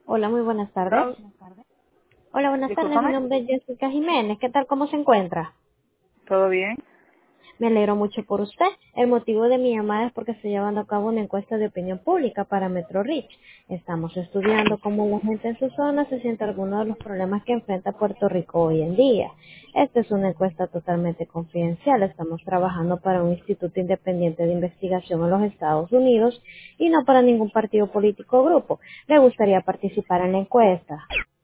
Hola, muy buenas tardes. Hello. Hola, buenas tardes. Mi Discúlpame. nombre es Jessica Jiménez. ¿Qué tal? ¿Cómo se encuentra? ¿Todo bien? Me alegro mucho por usted. El motivo de mi llamada es porque estoy llevando a cabo una encuesta de opinión pública para Metro Reach. Estamos estudiando cómo la gente en su zona se siente algunos de los problemas que enfrenta Puerto Rico hoy en día. Esta es una encuesta totalmente confidencial. Estamos trabajando para un instituto independiente de investigación en los Estados Unidos y no para ningún partido político o grupo. ¿Le gustaría participar en la encuesta?